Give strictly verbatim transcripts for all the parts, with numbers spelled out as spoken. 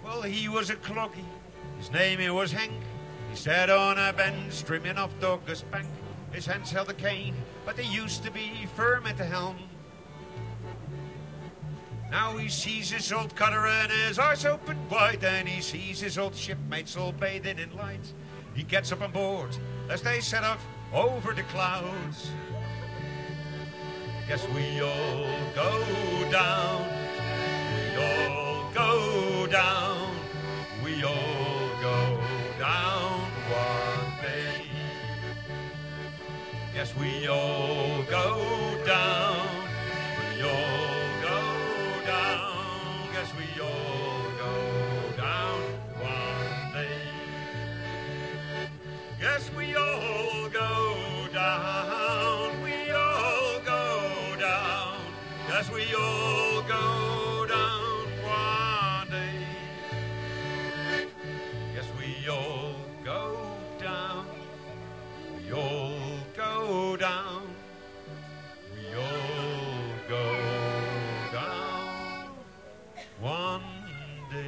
Well, he was a cloggy. His name he was Hank. He sat on a bench, trimming off Douglas Bank. His hands held a cane, but they used to be firm at the helm. Now he sees his old cutter and his eyes open wide, and he sees his old shipmates all bathing in light. He gets up on board as they set off over the clouds. Guess we all go down, we all go down, we all go down one day. Guess we all go down, we all go down, guess we all go down one day. Guess we all go down, we all go down, guess we all go down one day. Guess we all go down, we all go down, we all go down one day.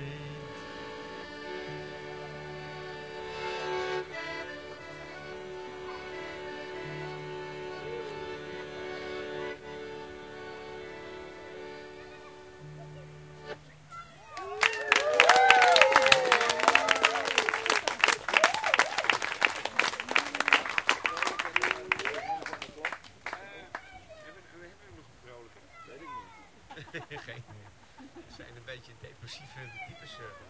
Geen. Het zijn een beetje depressieve types.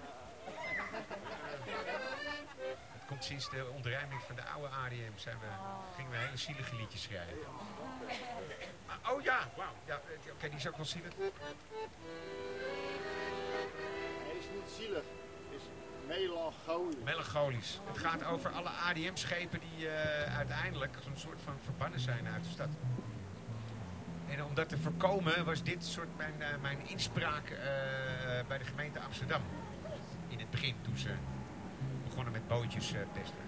Het komt sinds de ontruiming van de oude A D M zijn we, gingen we hele zielige liedjes schrijven. Maar, oh ja, wauw. Ja, Oké, okay, die is ook wel zielig. Nee, is niet zielig. Het is melancholisch. Melancholisch. Het gaat over alle A D M-schepen die uh, uiteindelijk een soort van verbannen zijn uit de stad. En om dat te voorkomen was dit soort mijn, uh, mijn inspraak uh, bij de gemeente Amsterdam. In het begin, toen ze begonnen met bootjes uh, testen.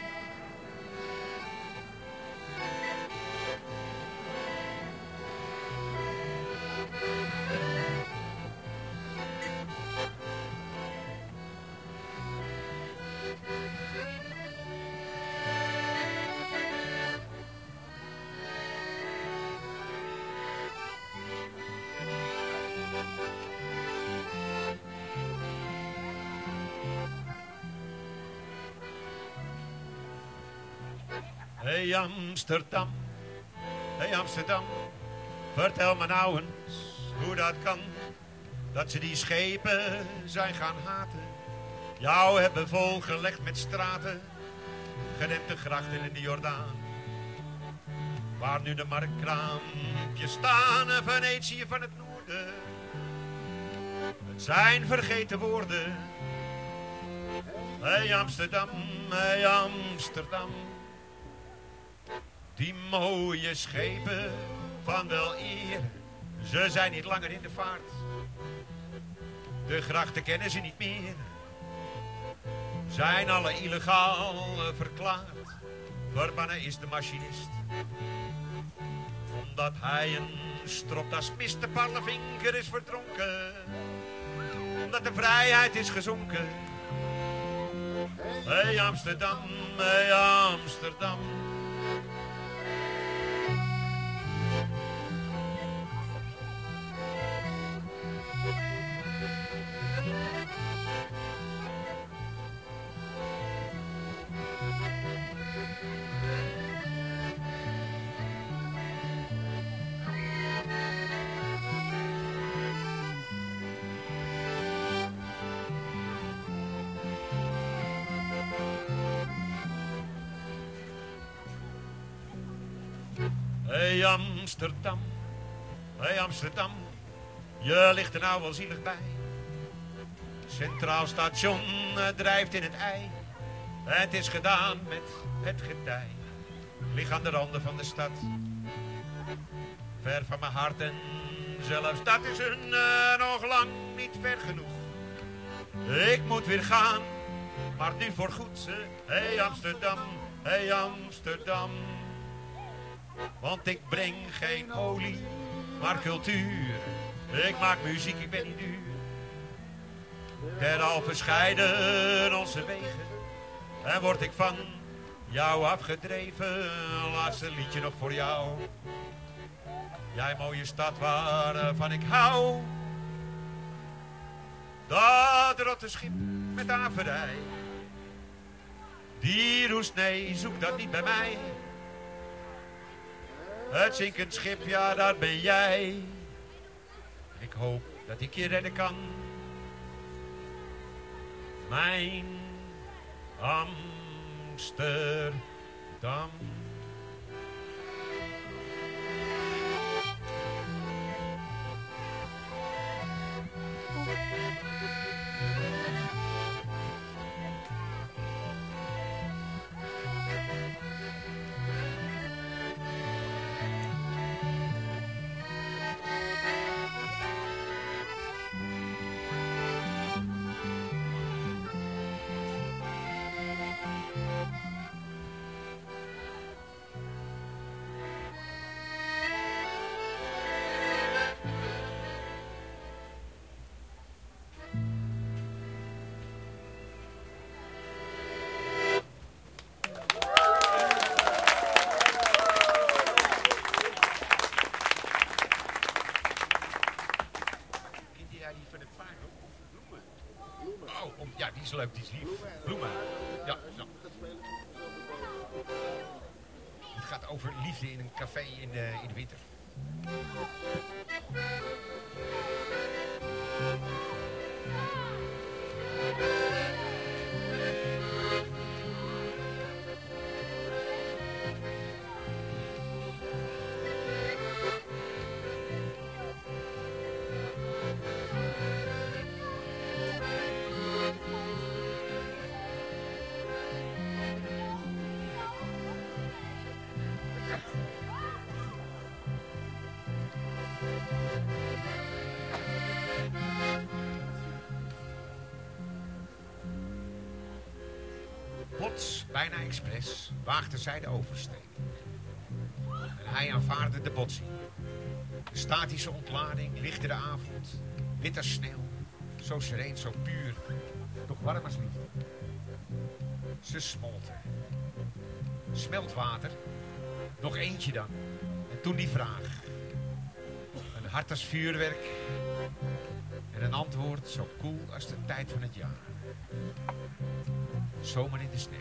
Hey Amsterdam, hey Amsterdam, vertel me nou eens hoe dat kan, dat ze die schepen zijn gaan haten. Jou hebben volgelegd met straten, gedempte grachten in de Jordaan. Waar nu de marktkraampjes staan, Venetië van het noorden. Het zijn vergeten woorden. Hey Amsterdam, hey Amsterdam. Die mooie schepen van wel eer, ze zijn niet langer in de vaart. De grachten kennen ze niet meer, zijn alle illegaal verklaard. Verbannen is de machinist, omdat hij een stropdas mist. De parlevinker is verdronken, omdat de vrijheid is gezonken. Hey Amsterdam, hey Amsterdam. Hey Amsterdam, hey Amsterdam, je ligt er nou wel zielig bij. Centraal station drijft in het ei, het is gedaan met het getij. Lig aan de randen van de stad, ver van mijn hart en zelfs dat is een uh, nog lang niet ver genoeg. Ik moet weer gaan, maar nu voor goed. Hey Amsterdam, hey Amsterdam. Want ik breng geen olie, maar cultuur. Ik maak muziek, ik ben niet duur. ken al verscheiden onze wegen. En word ik van jou afgedreven, laatste liedje nog voor jou. Jij mooie stad waarvan ik hou. Dat rotte schip met averij. Die roest, nee, zoek dat niet bij mij. Het zinkend schip, ja, daar ben jij. Ik hoop dat ik je redden kan. Mijn Amsterdam. Ja, die is leuk, die is lief. Bloemen. Ja, ja. Het gaat over liefde in een café in de, in de winter. Plots, bijna expres, waagde zij de oversteek. En hij aanvaarde de botsing. De statische ontlading, lichtere avond, wit als sneeuw, zo sereen, zo puur, toch warm als liefde. Ze smolten. Smeltwater, nog eentje dan. En toen die vraag. Een hart als vuurwerk en een antwoord zo koel als de tijd van het jaar. Zomer in de sneeuw.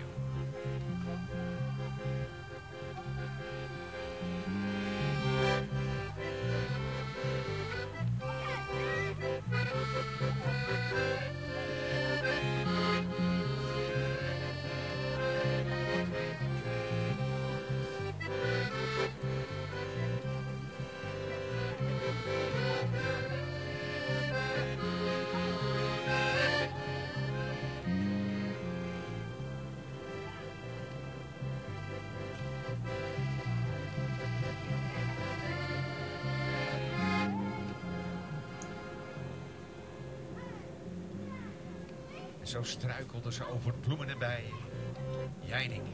Zo struikelden ze over bloemen en bijen. Jij en ik.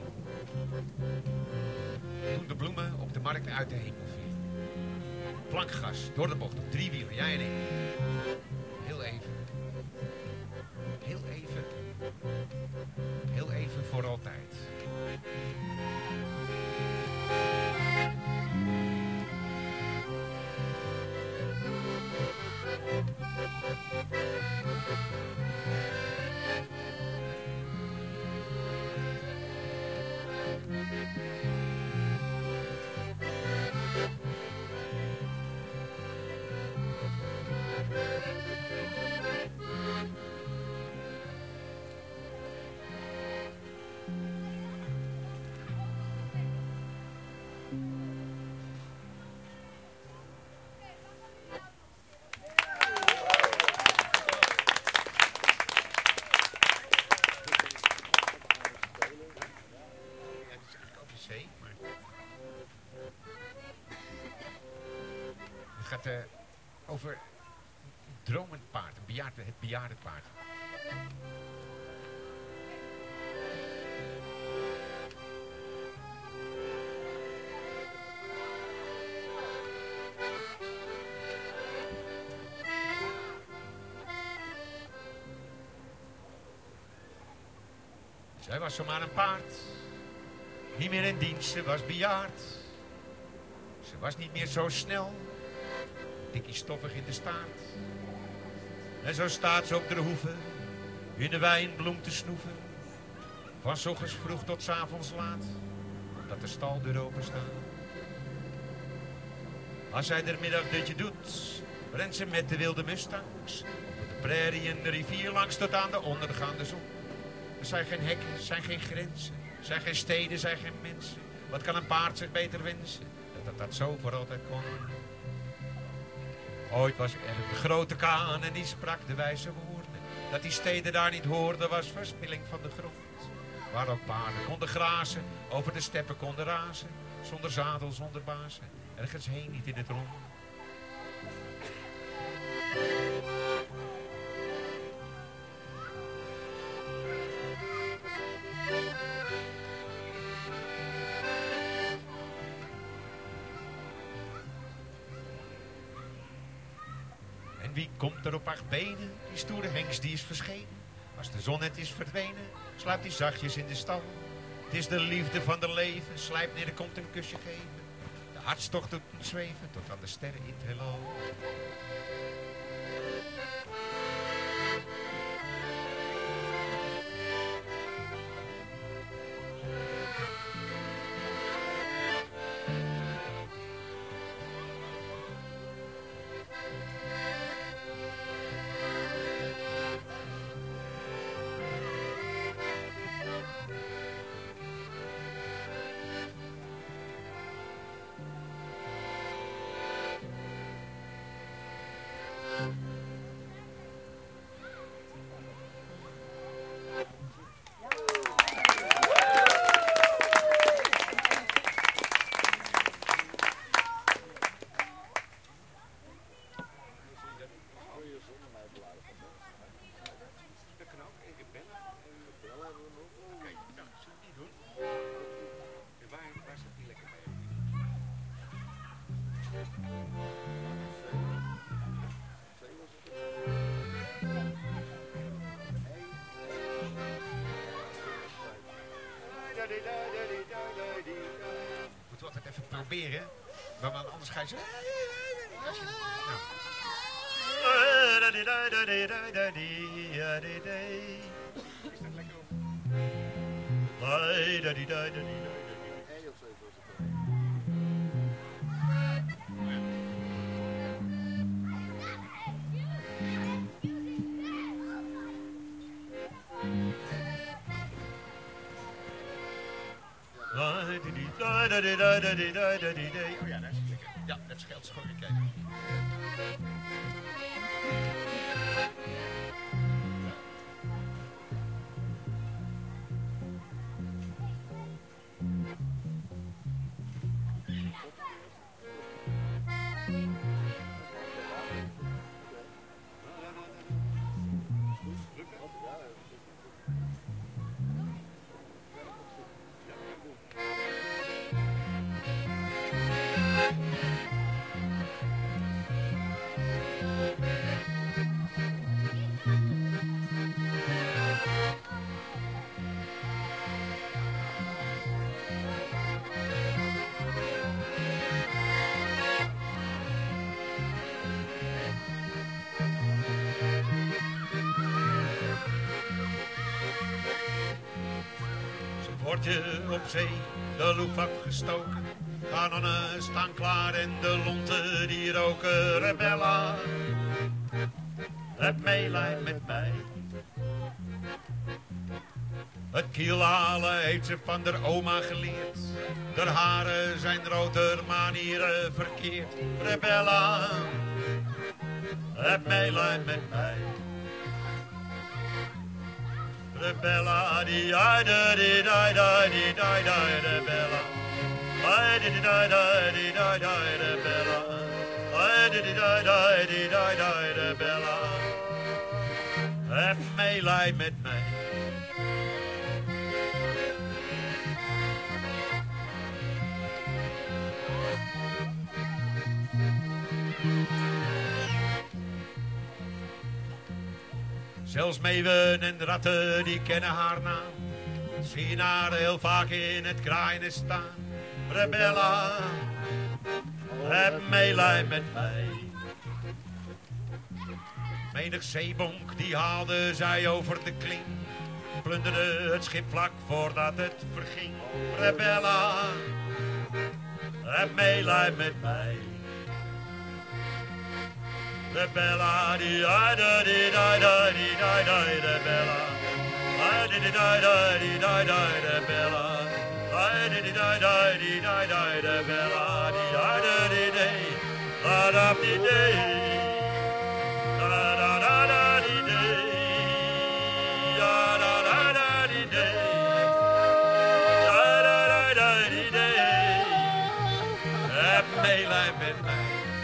Toen de bloemen op de markt uit de hemel vielen. Plankgas door de bocht op drie wielen. Jij en ik. Heel even. Heel even. Heel even voor altijd. Het gaat uh, over een dromend paard, een bejaarde, het bejaarde paard. Zij was zomaar een paard, niet meer in dienst, ze was bejaard. Ze was niet meer zo snel, dikkie stoffig in de staart. En zo staat ze op de hoeve, in de wijnbloem te snoeven. Van 's ochtends vroeg tot 's avonds laat, dat de staldeur open staat. Als zij er middagdutje doet, rent ze met de wilde mustangs. Op de prairie en de rivier langs tot aan de ondergaande zon. Er zijn geen hekken, er zijn geen grenzen. Er zijn geen steden, er zijn geen mensen. Wat kan een paard zich beter wensen? Dat dat, dat zo voor altijd kon. Ooit was er een grote kaan en die sprak de wijze woorden. Dat die steden daar niet hoorden was verspilling van de grond. Waar ook paarden konden grazen, over de steppen konden razen. Zonder zadel, zonder bazen, ergens heen niet in het rond. En wie komt er op acht benen? Die stoere hengst die is verschenen. Als de zon het is verdwenen, sluipt hij zachtjes in de stal. Het is de liefde van de leven, slijpt neer, er komt een kusje geven. De hartstocht doet hem zweven, tot aan de sterren in het heelal. Moeten we altijd even proberen, maar anders ga je zo... Als je... Is dat lekker op? Oh ja, dat is lekker. Ja, dat scheelt schoon. Kijk. Wordt je op zee de loef afgestoken, kanonnen staan klaar en de lonten die roken. Rebella, heb meelij met mij. Het kielhalen heeft ze van der oma geleerd. Der haren zijn rood, der manieren verkeerd. Rebella, heb meelij met mij. Rebella, di di di di di di di di rebella. I di di di di di di rebella. I di di di di di di rebella. Heb meelij met mij. Zelfs meeuwen en ratten die kennen haar naam. Zie haar heel vaak in het kraaien staan. Rebella, heb meelij met mij. Menig zeebonk die haalde zij over de kling. Plunderde het schip vlak voordat het verging. Rebella, heb meelij met mij. Rebella, die da da di da da di da da Rebella. I did it da da di da da Rebella. I did it da da di da da Rebella. Di da da di day, da da di day. Da da da da di day. Da da da da di day. Da da da da di day. Heb meelij met mij.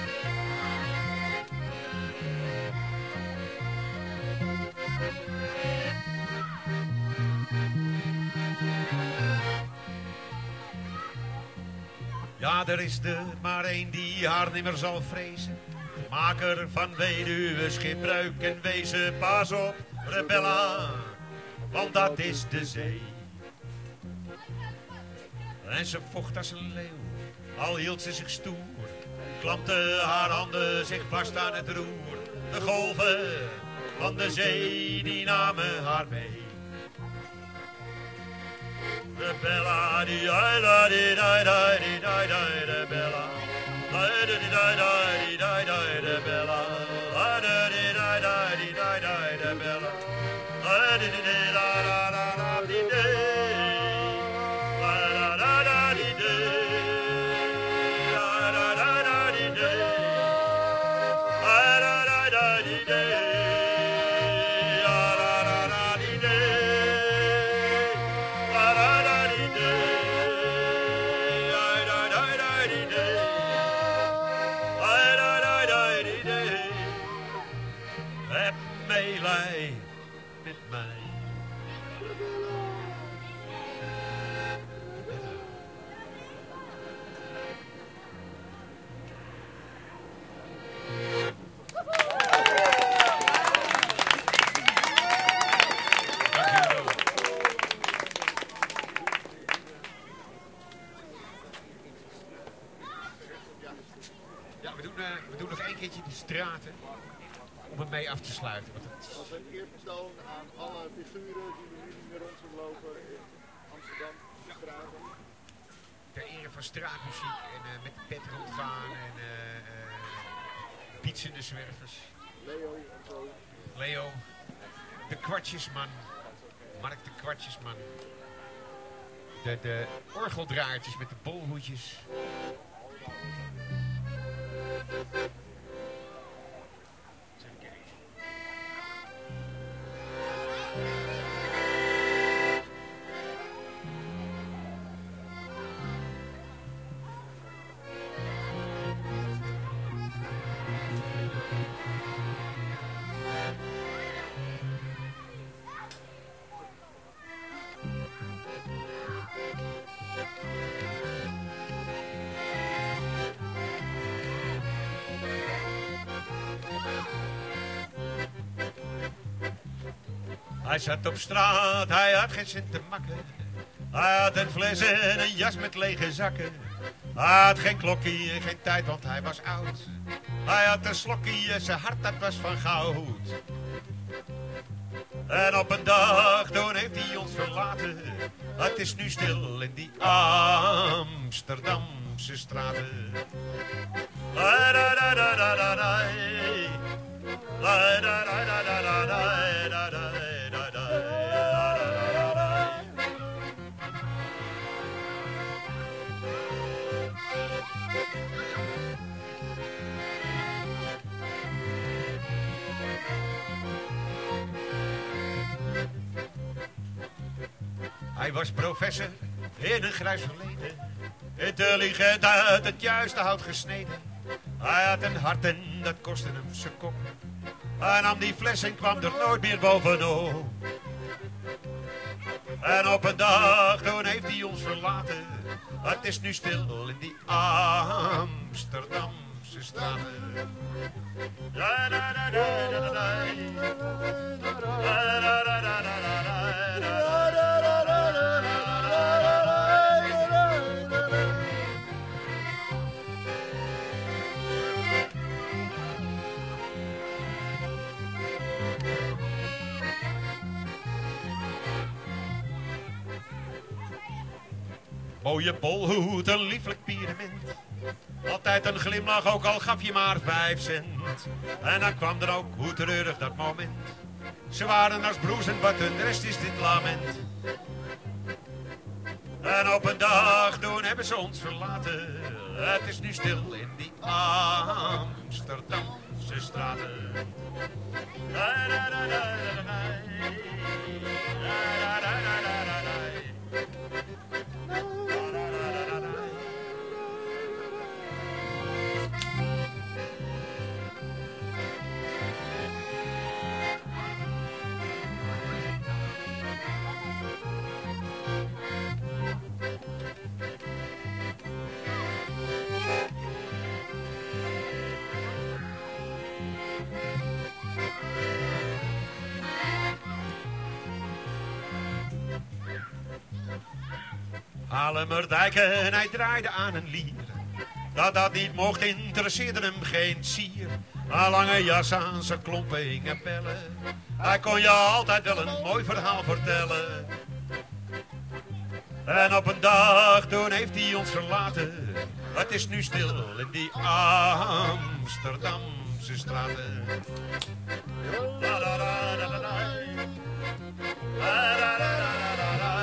Ja, er is er maar één die haar nimmer zal vrezen. Maker van weduwe, schipbruik en wezen. Pas op, Rebella, want dat is de zee. En ze vocht als een leeuw, al hield ze zich stoer. Klampte haar handen zich vast aan het roer. De golven van de zee, die namen haar mee. Rebella, di da da di da da di da da Rebella. Da da di da da di da da Rebella. Da da di da da di da da Rebella. Da di di da da da da di da. Da da da da di da. Da da da da di da. Da da da da di da. Meelij met mij. Ja, we doen, uh, we doen nog één keertje de straten. Om het mee af te sluiten. Want het... Als een eerbetoon aan alle figuren die we nu niet meer rond zullen lopen in Amsterdam, straten. Ter ere van straatmuziek en uh, met de pet rondgaan en uh, uh, pietsende zwervers. Leo en zo. Leo, de kwartjesman. Mark de kwartjesman. De, de orgeldraaitjes met de bolhoedjes. Hij zat op straat, hij had geen cent te makken. Hij had een fles en een jas met lege zakken. Hij had geen klokkie en geen tijd, want hij was oud. Hij had een slokkie en zijn hart dat was van goud. En op een dag, toen heeft hij ons verlaten. Het is nu stil in die Amsterdamse straten. La da da da da da da. La da da da da da da da. Hij was professor in een grijs verleden, intelligent uit het juiste hout gesneden. Hij had een hart en dat kostte hem zijn kop. Hij nam die fles en kwam er nooit meer bovenop. En op een dag, toen heeft hij ons verlaten. Het is nu stil in die Amsterdamse straten. Da da da da da da da da da da da da da da da. Mooie bolhoed, een lieflijk pyramid. Altijd een glimlach, ook al gaf je maar vijf cent. En dan kwam er ook, hoe treurig dat moment. Ze waren als broers en wat de rest is dit lament. En op een dag toen hebben ze ons verlaten. Het is nu stil in die Amsterdamse straten. Da, da, da, da, da, da. Da, da, da, da, da, da. Halemerdijk en hij draaide aan een lier. Dat dat niet mocht interesseerde hem geen sier. Een lange jas aan zijn klompen hingen pellen. Hij kon je altijd wel een mooi verhaal vertellen. En op een dag toen heeft hij ons verlaten. Het is nu stil in die Amsterdamse straten. La, la, la, la, la, la. La, la, la, la, la, la.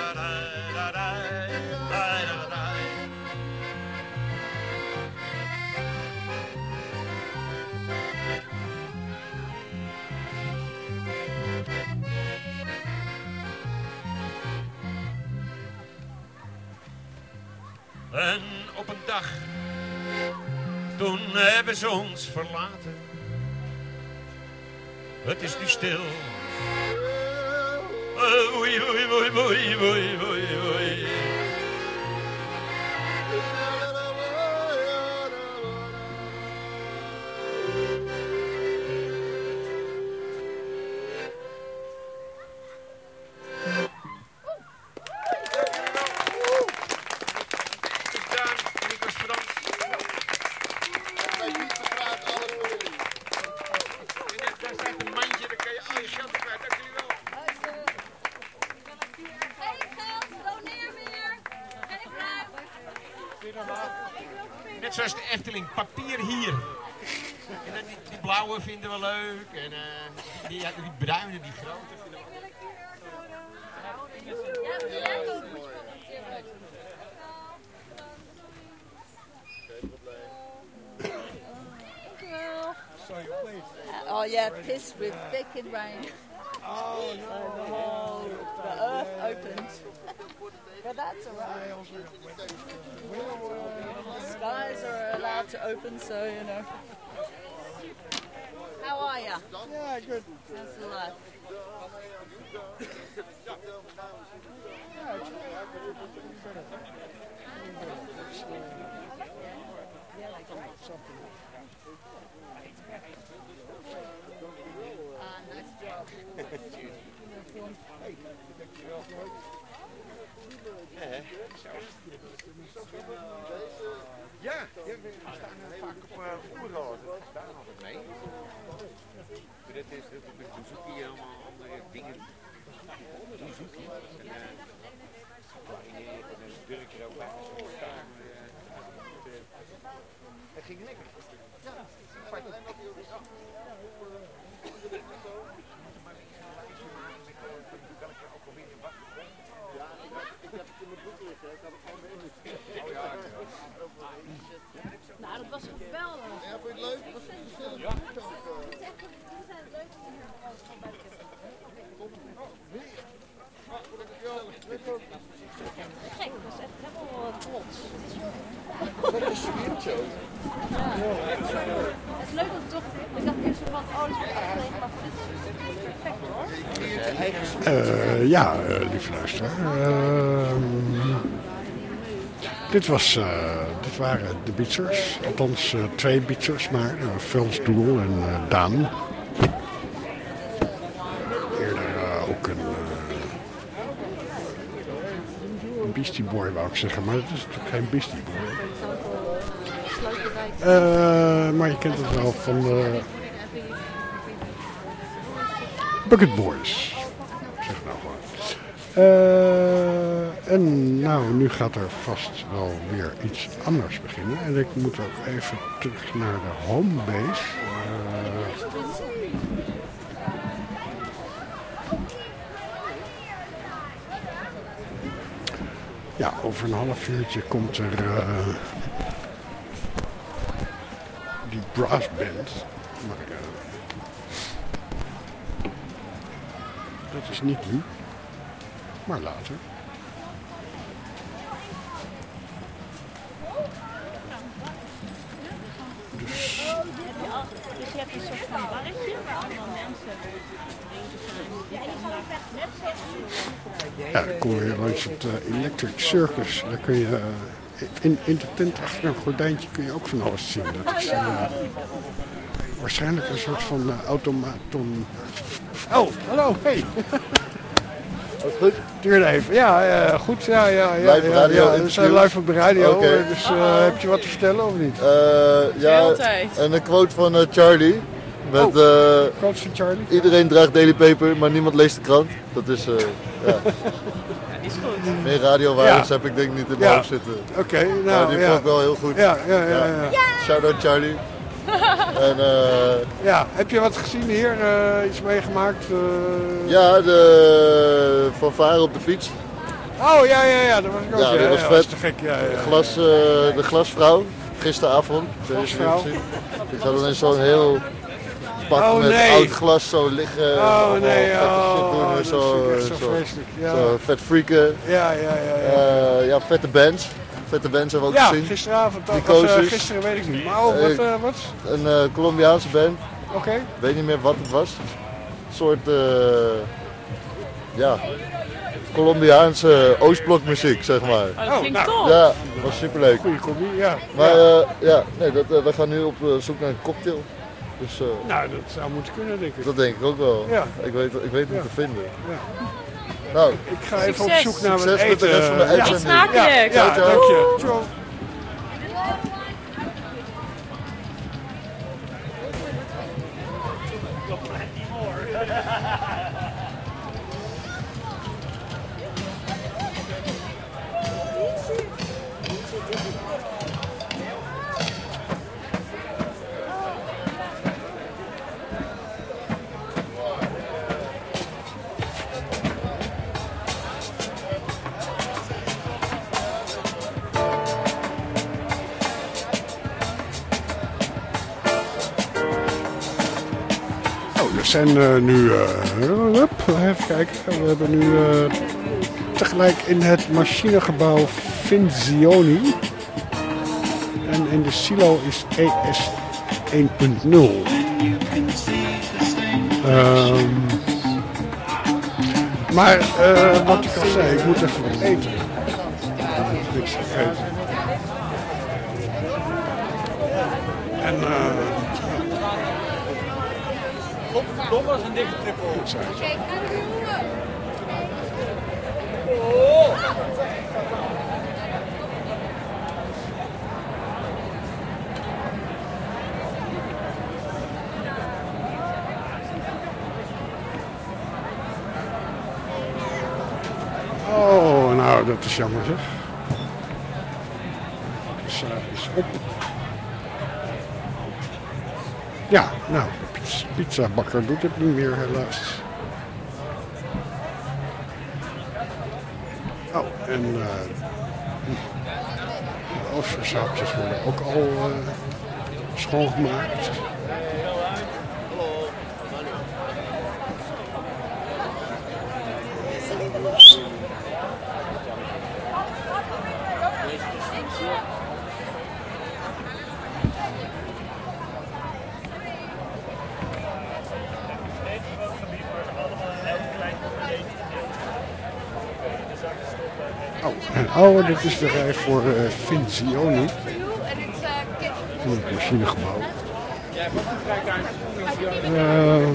En op een dag, toen hebben ze ons verlaten. Het is nu stil. Oei, oei, oei, oei, oei, oei, oei. Net zoals de Efteling, papier hier. En dan die, die blauwe vinden we leuk. En uh, die, die, die bruine, die grote vinden we leuk. Oh yeah, piss with thick rain. Oh no! So the whole the earth opened. But that's alright. Skies are allowed to open, so you know. How are ya? Yeah, good. How's the life? Ah, nice job. Ja, ja, we staan uh, vaak op uh, oerhouden. Daar altijd mee. Maar dat is dat met Doezoekie en allemaal andere dingen. Doezoekie. En uh, een Durk er ook bij. Het ging lekker. Ja, fijn. Ik heb het in mijn boek liggen, ik had het gewoon mee. Oh ja, Nou, dat was geweldig. Ja, vond je het leuk? Was het gezellig? Ja. Het is echt, die zijn het leukste hier gewoon bij de kist. Gek, dat is echt helemaal plots. Dat is een sfeertje ook. Ja, het is, het is leuk dat het toch. Ik dacht eerst van, oh, dat is wel echt leuk, maar dit is perfect hoor. Uh, ja, uh, lieve luisteraar. Uh, dit, was, uh, dit waren de Beatsers. Althans, uh, twee Beatsers, maar uh, Frans Doel en uh, Daan. Eerder uh, ook een uh, Beastie Boy, wou ik zeggen, maar het is natuurlijk geen Beastie Boy. Uh, maar je kent het wel van de Bucket Boys. Zeg nou gewoon. Uh, en nou, nu gaat er vast wel weer iets anders beginnen. En ik moet ook even terug naar de homebase. Uh, ja, over een half uurtje komt er uh, die brassband. Maar uh, dat is niet nu. Maar later. Dus. Dus je hebt een soort van barretje waar allemaal mensen bezig zijn. Ja, dan kom je langs het uh, Electric Circus. Daar kun je uh, in, in de tent achter een gordijntje kun je ook van alles zien. Dat is uh, waarschijnlijk een soort van uh, automaton. Oh, hallo, hey. Alles goed? Duurde even. Ja, uh, goed. Ja, ja, ja. Live ja, radio ja, we zijn live op de radio. Okay. Dus uh, heb je wat te vertellen of niet? Uh, ja, en een quote van uh, Charlie. Met, oh, uh, quote van Charlie? Iedereen draagt Daily Paper, maar niemand leest de krant. Dat is, uh, ja. Ja, die is goed. Meer radiowaardes Ja. heb ik denk ik niet in mijn Ja. hoofd zitten. Oké, okay, nou Maar die ja. vond ik wel heel goed. Ja, ja, ja. ja. ja. Shout out Charlie. En, uh, ja, heb je wat gezien hier? Uh, iets meegemaakt? Uh... Ja, de fanfare op de fiets. Oh ja, ja, ja, dat was ik ook. Ja, dat ja, was ja, vet. te gek. Ja, ja. Glas, uh, de glasvrouw, gisteravond. Glasvrouw. Ik had ineens zo'n heel pak Oh, met nee. oud glas zo liggen. Oh nee, vette oh, shit doen, oh, dat zo, vind ik echt zo, zo, vreselijk. Ja. zo vet freaken. Ja, ja, ja. Ja, Uh, ja, vette bands. Vette bands hebben we ook ja gezien. gisteravond. Of, uh, Psychosis. gisteren weet ik niet. Maar oh, wat? Uh, wat? Een uh, Colombiaanse band. Oké. Okay. Ik weet niet meer wat het was. Een soort, uh, ja, Colombiaanse Oostblokmuziek, zeg maar. Oh, dat klinkt nou. top. Ja, dat was superleuk. Goeie combi, ja. Maar ja. uh, ja, nee, dat, uh, we gaan nu op uh, zoek naar een cocktail. Dus, uh, nou, dat zou moeten kunnen, denk ik. dat denk ik ook wel. Ja. Ik weet, ik weet hem ja. te vinden. Ja. Nou, ik ga even Succes. op zoek naar Succes wat met de eten. rest van de Ja. uitzending. Eet smakelijk. Ja, Ciao, ciao. dank je. Ciao. We zijn uh, nu, uh, hup, even kijken, we hebben nu uh, tegelijk in het machinegebouw Finzioni en in de silo is E S één punt nul. Um, maar uh, wat ik al zei, ik moet even wat eten. Niks eten. En uh, Dat was een dikke triple. oh, nou dat is jammer zeg. De pizza is op. Ja, nou, de pizza, pizzabakker doet het niet meer helaas. Oh, en uh, de ovenshapjes worden ook al uh, schoongemaakt. Oh, en oh, dit is de rij voor uh, Finzioni. In het machinegebouw. Uh,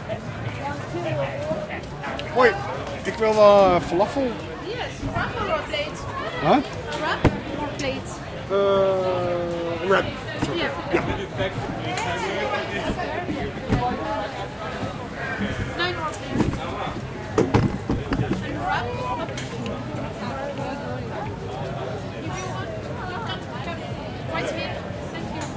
Hoi, ik wil uh, falafel. Yes, wrap or more plate? Huh? Wrap or plate? Uh, wrap. Yeah. Ja. Nine more please. And wrap? If you want, you can come right here. Thank you.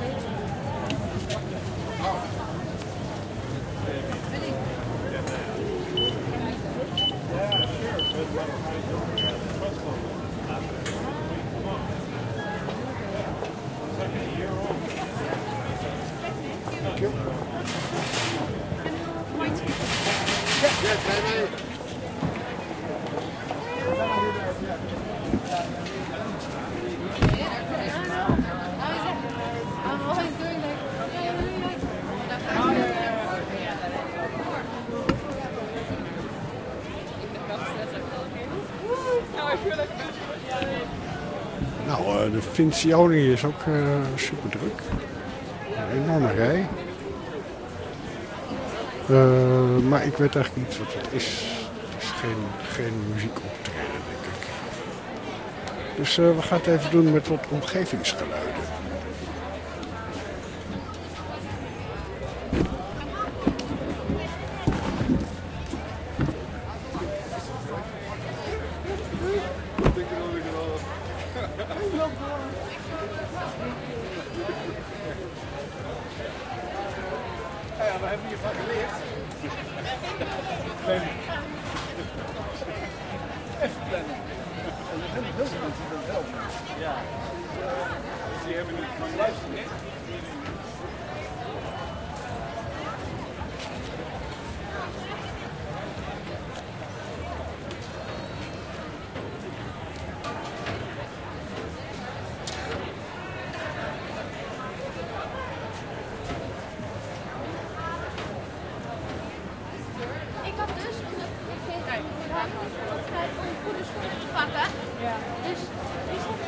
I'm always doing like. Nou, uh, de Vincioni is ook uh, super druk. Een enorme rij. Uh, maar ik weet eigenlijk niet wat het is. Het is geen, geen muziekoptreden, denk ik. Dus uh, we gaan het even doen met wat omgevingsgeluiden. Ja, we hebben hiervan geleerd. Plannen. Even plannen. En er zijn heel veel mensen die dat wel doen. Ja. Die hebben nu luisteren, hè? Ik had dus een goede schoenen te pakken. Ja. Dus is het.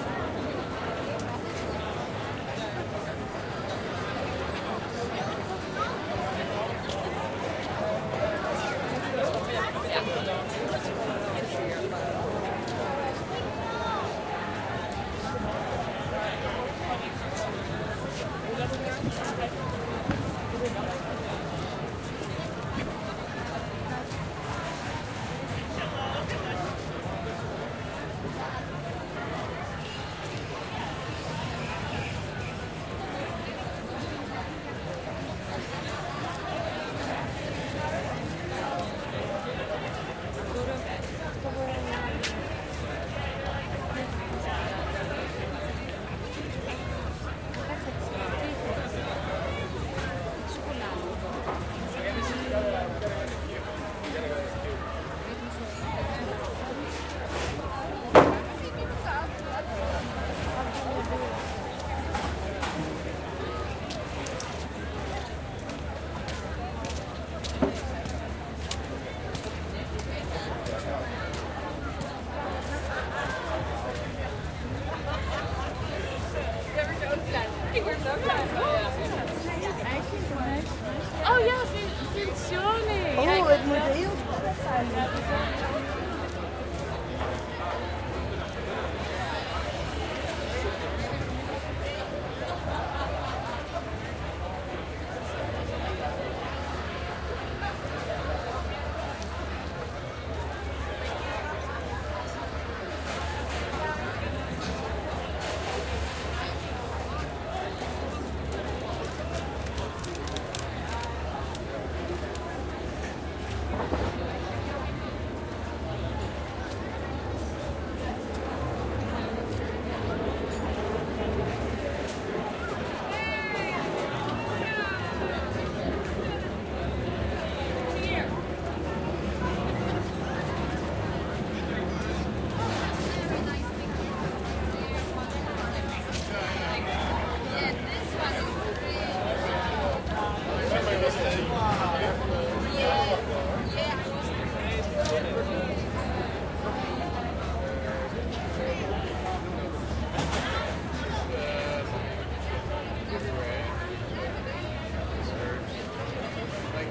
Oh ja, Vincioni. Oh, het moet heel goed zijn.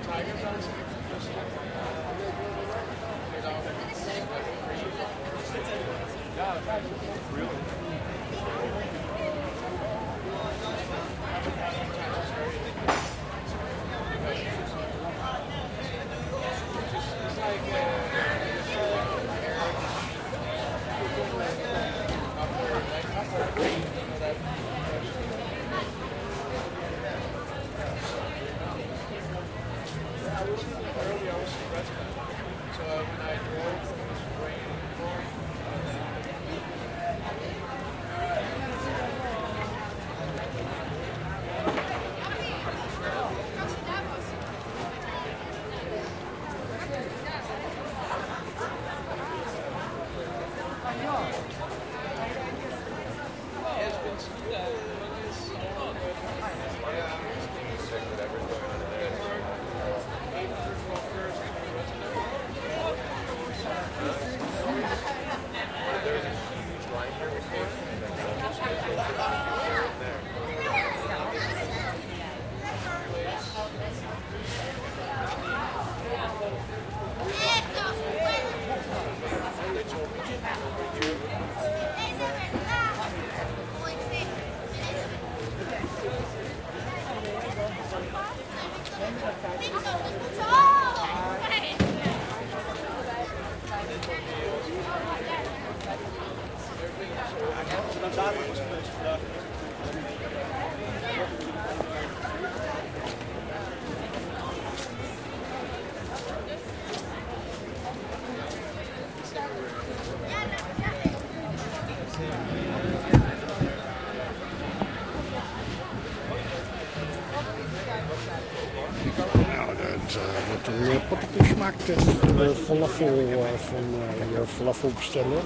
Maakt de falafel van je falafel bestellen.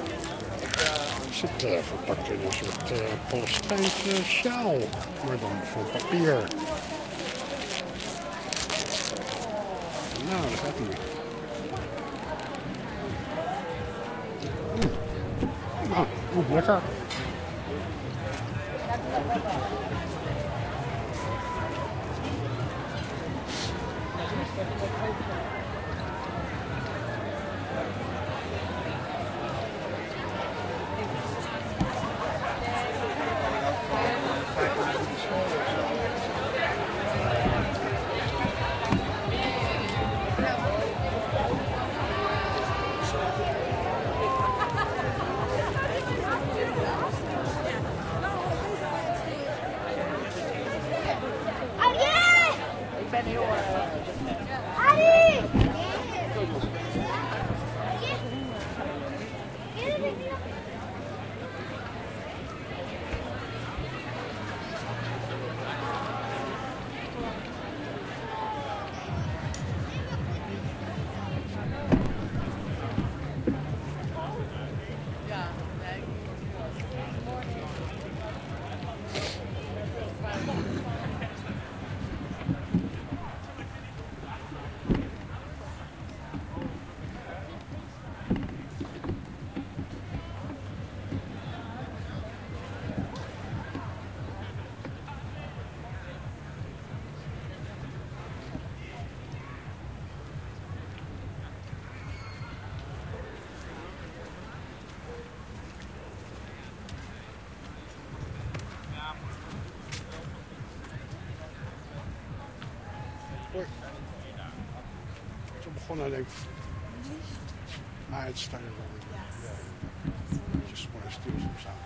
Zit uh, verpakt in een soort uh, Palestijnse sjaal, maar dan van papier. Nou, dat gaat niet. Mm. Nou, oh, lekker. Zo begonnen denk ik. Maar het staat er wel weer. Een beetje stil soms aan.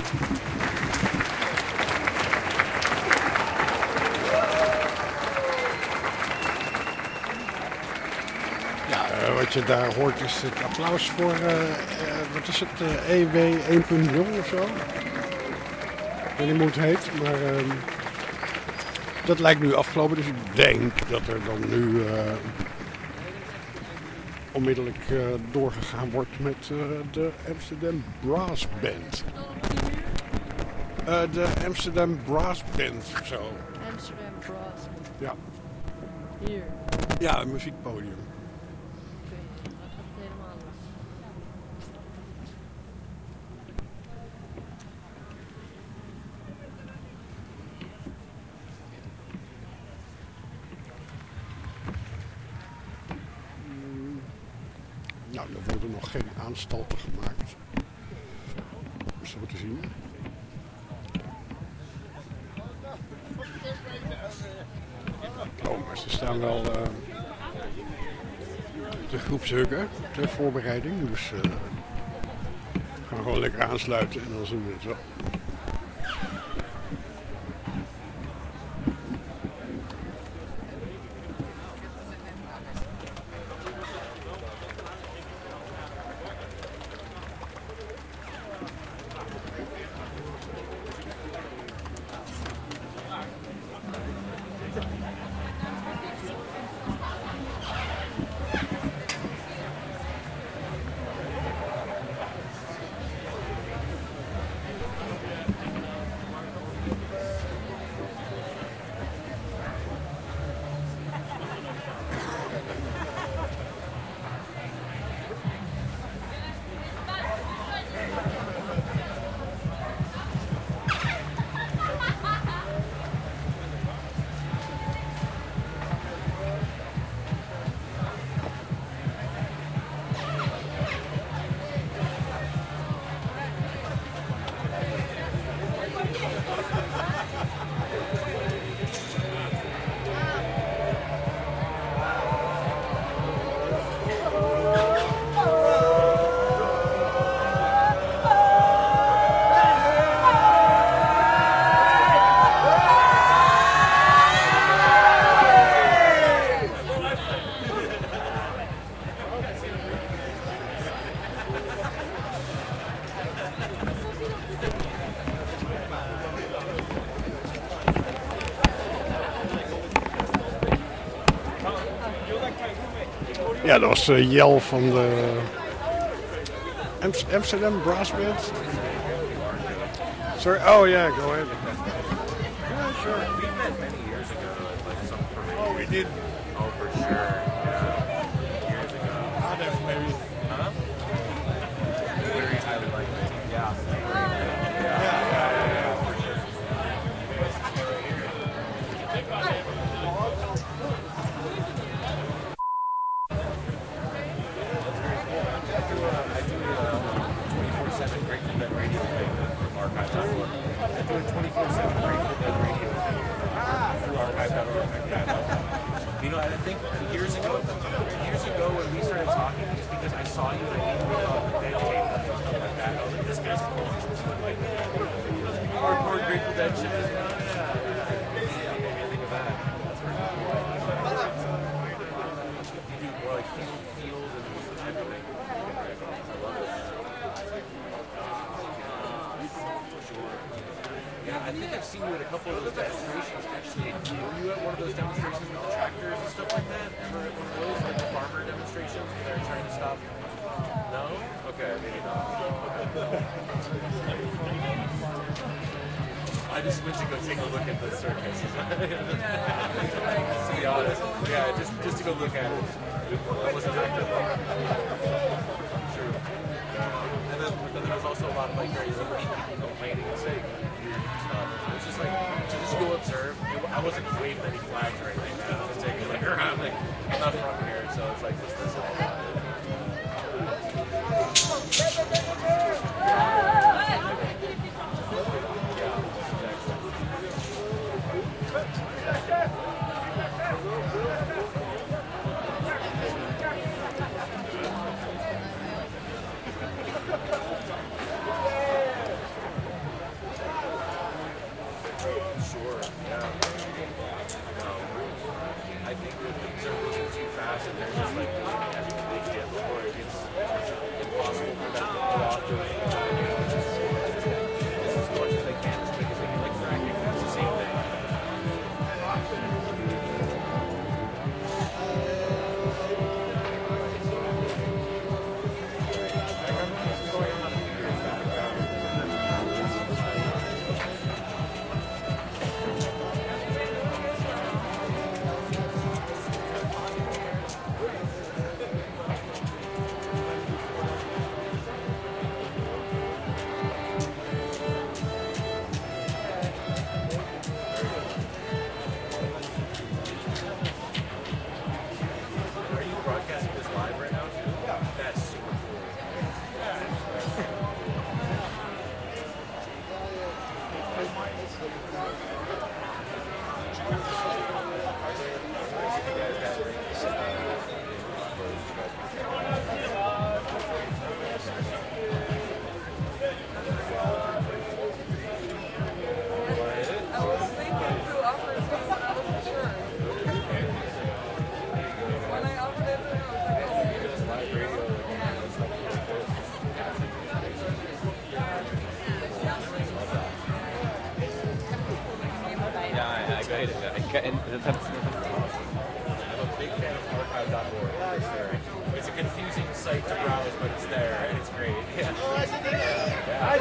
Ja, uh, wat je daar hoort is het applaus voor, uh, uh, wat is het, uh, E W één punt nul of zo? Ik weet niet hoe het heet, maar uh, dat lijkt nu afgelopen. Dus ik denk dat er dan nu uh, onmiddellijk uh, doorgegaan wordt met uh, de Amsterdam Brass Band. Uh, de Amsterdam Brass Band of zo. Amsterdam Brass. Ja. Hier. Ja, een muziekpodium. Oké, dat gaat het helemaal los. Nou, er worden nog geen aanstalten gemaakt. Zo te zien. Oh, maar ze staan wel uh, te groepshuggen ter voorbereiding. Dus uh, we gaan gewoon lekker aansluiten en dan zien we het wel. Ja, dat was uh, Jel van de Amst- Amsterdam Brass Band. Sorry, oh yeah, go ahead. Yeah, sure. We met many years ago at like some parade. Oh, we did. Oh, for sure. Yeah. Years ago. Ah, that's maybe. Huh? Very highly likely. Yeah. Yeah, yeah, yeah, yeah. For sure. I do a twenty-four seven Grateful Dead radio thing from archive dot org. I do a twenty-four seven Grateful Dead radio thing through archive dot org. You know, I think years ago, years ago when we started talking, just because I saw you and I knew you on the dead tape and stuff like that, I was like, this guy's cool. Like, hardcore Grateful Dead shit is not, yeah, yeah. Yeah, made me think of that. That's pretty cool. You do more like field, field and everything. I love it. Yeah, I think I've seen you at a couple of those demonstrations. Actually, were you at one of those demonstrations with the tractors and stuff like that? Ever at one of those, like the farmer demonstrations where they're trying to stop? No? Okay, maybe not. Okay. I just went to go take a look at the circus. To be honest, yeah, just just to go look at it. I wasn't active. True. And then, but there was also a lot of like very liberty people complaining and saying weird stuff. It was just like to just go observe. I wasn't waving any flags or anything. I was just taking a look around. Like I'm not from here, so it's like just this all. exciting. I ca- and that's, I'm a big fan of archive dot org. For sure. It's a confusing site to browse, but it's there and it's great. Yeah. Yeah.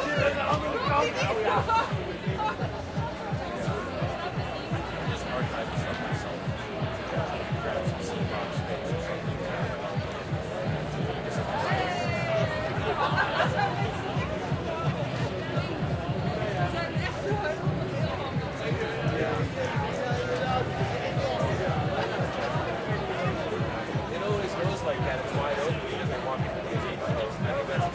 Just archive stuff myself. Grab some C box space or something. It always goes like that. It's wide open because they want people to use each post. I think that's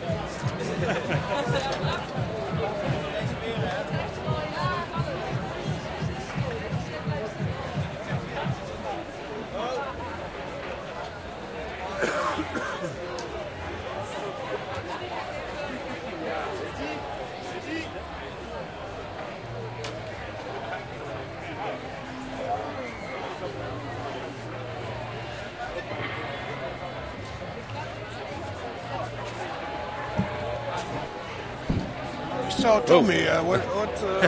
So tell me, uh, what what, uh,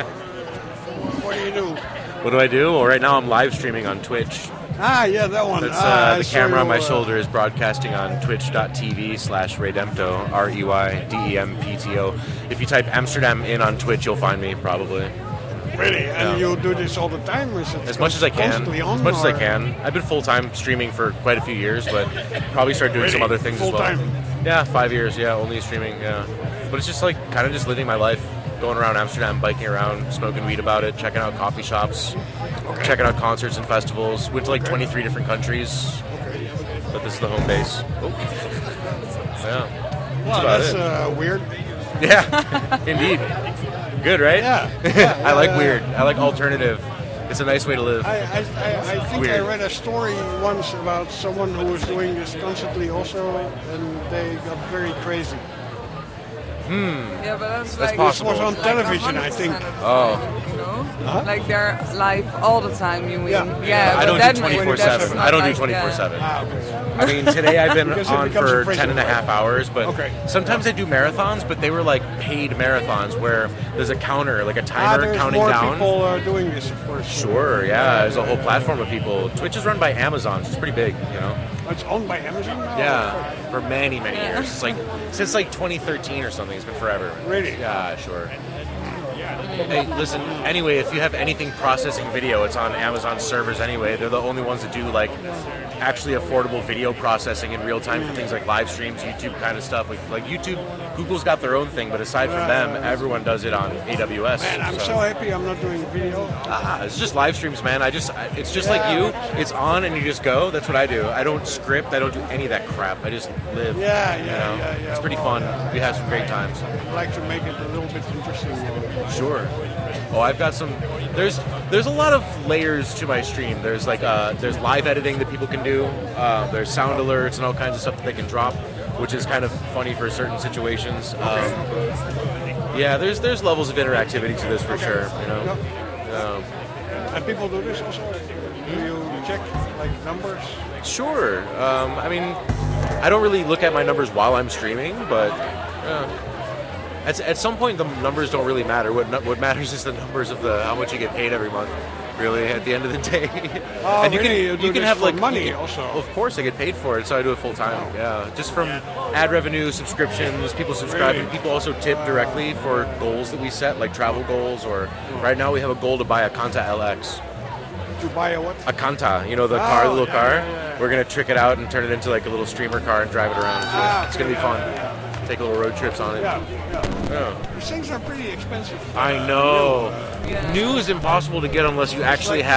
what do you do? What do I do? Well, right now I'm live streaming on Twitch. Ah, yeah, that one. That's ah, uh, the I camera saw on my you, uh, shoulder is broadcasting on twitch.tv slash Reydempto, R E Y D E M P T O. If you type Amsterdam in on Twitch, you'll find me, probably. Really? And Yeah. you do this all the time? Is it As much as I can. constantly on, As much as I or- can. I've been full-time streaming for quite a few years, but probably start doing some Really? other things as well. Full-time? Yeah, five years, yeah, only streaming, yeah. But it's just like, kind of just living my life. Going around Amsterdam, biking around, smoking weed about it, checking out coffee shops, checking out concerts and festivals. Went to like twenty-three different countries, but this is the home base. Oh. Yeah. Well, about that's it. uh, weird. Yeah, indeed. Good, right? Yeah. yeah, I like yeah, weird. yeah. I like alternative. It's a nice way to live. I, I, I, I think Weird. I read a story once about someone who was doing this constantly also, and they got very crazy. Yeah, but that's, That's like possible. It was on like television, I one hundred think. percent of the Oh. time, you know? Huh? Like they're live all the time. You mean? Yeah. Yeah. I but don't that do makes- twenty-four that's seven. not I don't do like- twenty-four yeah. seven. Ah, okay. I mean, today I've been Because it on becomes for a prison, ten and a half right? hours, but Okay. sometimes I do marathons, but they were like paid marathons where there's a counter, like a Ah, timer there's counting more down. people uh, doing this, of course. Sure, yeah, there's a whole platform of people. Twitch is run by Amazon, so it's pretty big, you know. It's owned by Amazon now? Yeah, for many, many Yeah. years. It's like since like twenty thirteen or something. It's been forever. Really? Yeah, sure. Hey, listen, anyway, if you have anything processing video, it's on Amazon servers anyway. They're the only ones that do, like, actually affordable video processing in real time for things like live streams, YouTube kind of stuff. Like, like YouTube, Google's got their own thing, but aside from them, everyone does it on A W S. Man, I'm so happy I'm not doing video. Ah, it's just live streams, man. I just, I- it's just like you. It's on and you just go. That's what I do. I don't script. I don't do any of that crap. I just live. Yeah, you yeah, know? yeah, yeah. It's pretty Well, fun. We have some great times. I'd like to make it a little bit interesting. Sure. Oh, I've got some. There's there's a lot of layers to my stream. There's like uh, there's live editing that people can do. Uh, there's sound alerts and all kinds of stuff that they can drop, which is kind of funny for certain situations. Um, yeah, there's there's levels of interactivity to this for sure. You know. Um, And people do this also? Do you check, like, numbers? Sure. Um, I mean, I don't really look at my numbers while I'm streaming, but uh, at, at some point the numbers don't really matter. What nu- what matters is the numbers of the how much you get paid every month. Really, at the end of the day. Oh, and you really? can You do you can this have for like money you can- also? Of course, I get paid for it, so I do it full time. Yeah, just from ad revenue, subscriptions, people subscribing. Really? People also tip directly for goals that we set, like travel goals. Or right now we have a goal to buy a Kanta L X. To buy a what? A Kanta, you know, the car, the Oh, little yeah, car. yeah, yeah. We're gonna trick it out and turn it into like a little streamer car and drive it around. Ah, It's gonna be fun. Take little road trips on it. Yeah, yeah. Yeah. These things are pretty expensive. I Uh, know. Yeah. New is impossible to get unless you actually have